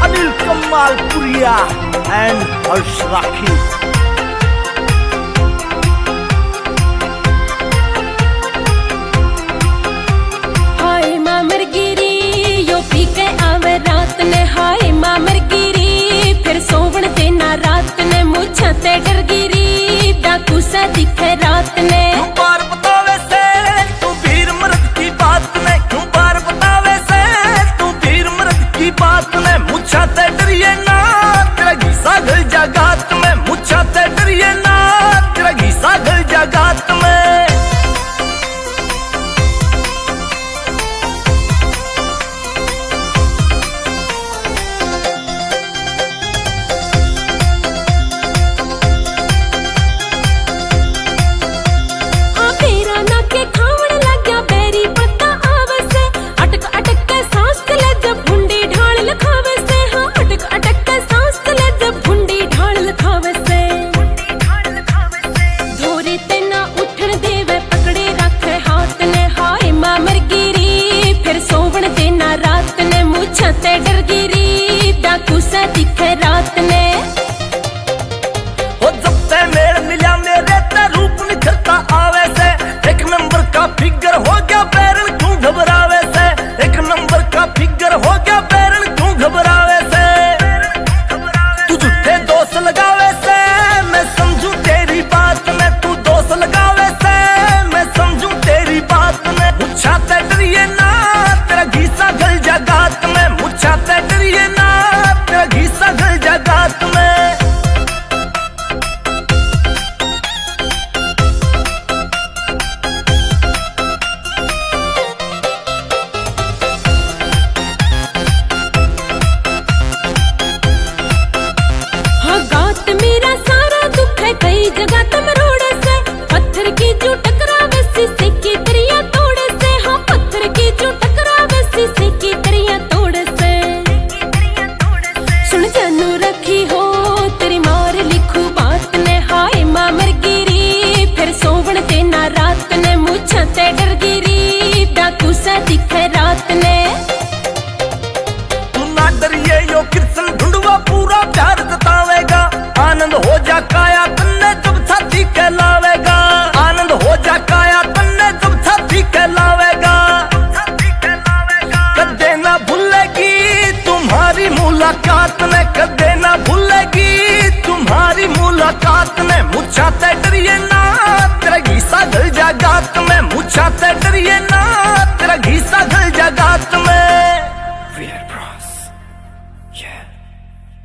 Anil Kamalpuriya and Harsh Rakhi. हाय मामर गिरी यो पी के आवे रात ने, हाय मामर गिरी फिर सोवण देना रात ने, मुझे ते डर गिरी डाकू सा दिखे रात ने। बात में मुझा ते डरिए ना, तेरा घिसा गल जगात में, मुझा ते डरिए ना, तेरा घिसा गल जगात में। ते डर गिरी डाकू सा दिखे रात ने। हो जब ते मेल मिला मेरे ते रूप निखरता आवे से, एक नंबर का फिगर हो गया बैरन क्यों घबरावे से, एक नंबर का फिगर हो गया बैरन क्यों घबरावे से। तू झूठे दोस्त लगावे से मैं समझूं तेरी बात में, तू दोस्त लगावे से मैं समझूं तेरी बात में। मुझा ते डरिए ना,